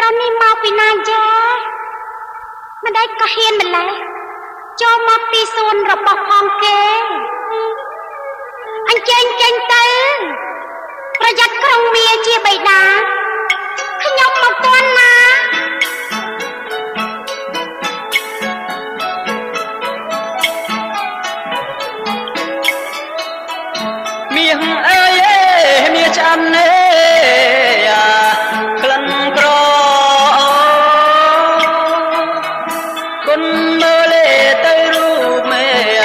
ប្រុសនេះមកពីណាចាមិនได้ក៏ហ៊ានម្ល៉េះចូលមកពីសួនរបស់ផងគេអញ្ជើញចេញទៅប្រយ័ត្នក្រុងមាជាបិតាខ្ញុំមកទាន់ណាមាសអើយមាសឆ្អានណែក្លិនក្រគុណមើលទៅរូបមេ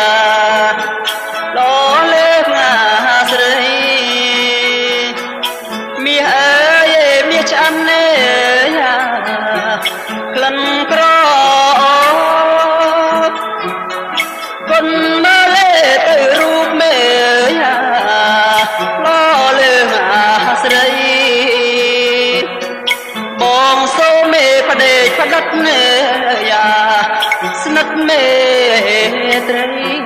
លោលេងស្រីមាសអើយមាសឆ្អានណែក្លិនក្រគុណមើលទៅរូបមេស្រីបងសូមមេផ្ដេកផ្ដិតមេយ៉ាស្និទ្ធមេត្រី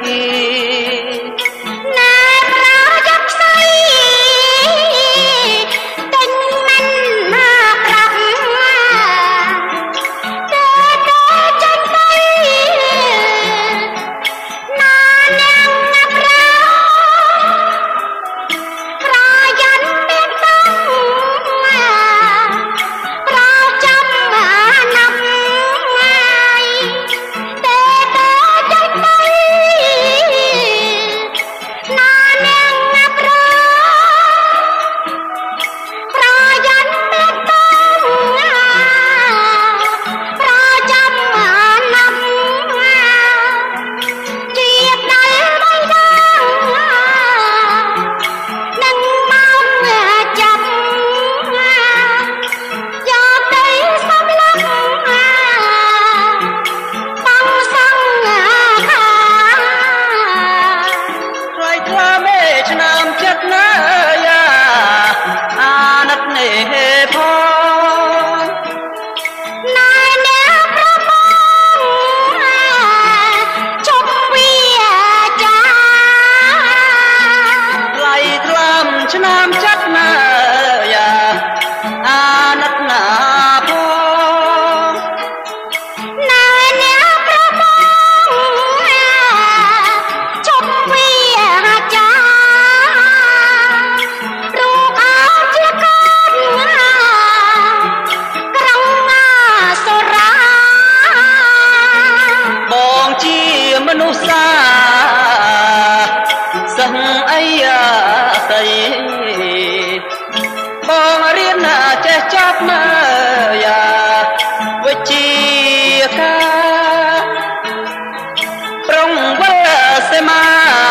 បងរៀនចេះចាប់មើយ៉ាវិជាការប្រុងវិលសេមា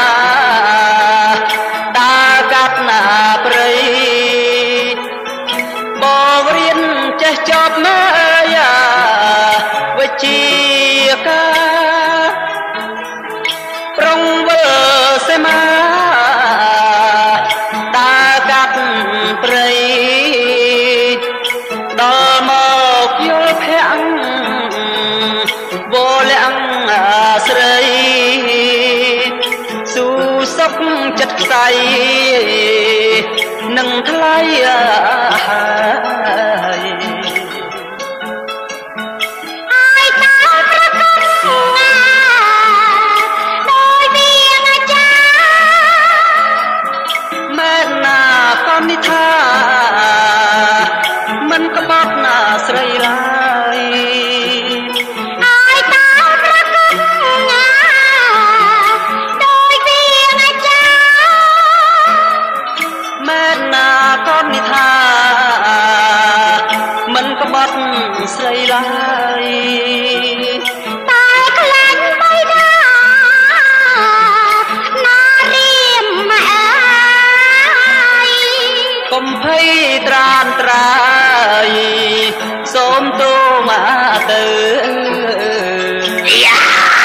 តាកាត់ណាព្រៃបងរៀនចេះចាប់មើយ៉ាវិជាការប្រុងវិលសេមាព្រៃដល់មកយល់ភាំងវលាំងស្រីស៊ូសុកចិត្តខ្សៃនឹងថ្លៃហើយនិថាមិនក្បត់ណាស្រីឡើយឲ្យតើប្រកបណាដោយវាអាចារ្យមែនណាក៏និថាមិនក្បត់ស្រីឡើយតែខ្លាញ់បៃតាណារៀមម៉ែកុំភ័យត្រានត្រាយសូមទូមកទៅយ៉ា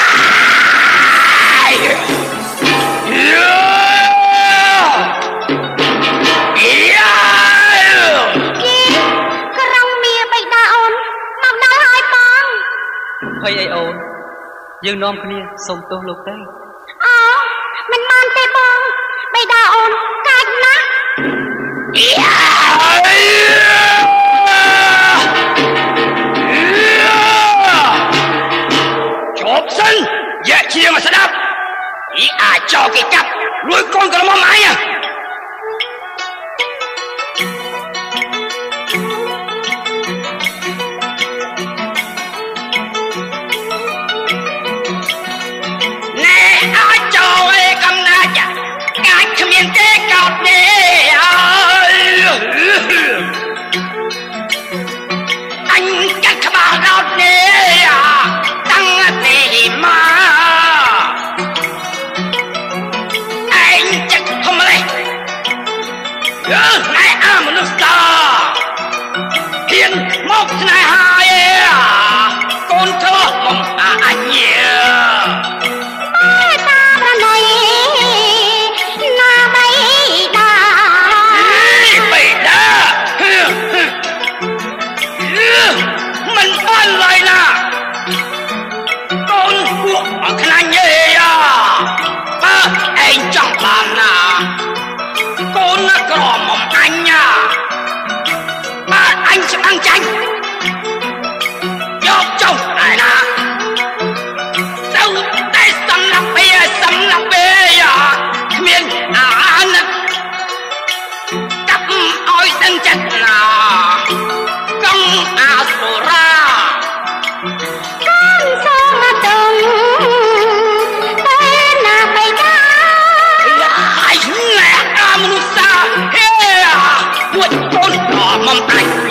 ក្រុងមាបៃតាអូនមកដល់ហើយបងភ័យអីអូនយើងនាំគ្នាសូមទោសលោកទៅអូមិនបានទេបងបៃតាអូនកាចណាស់ Bye.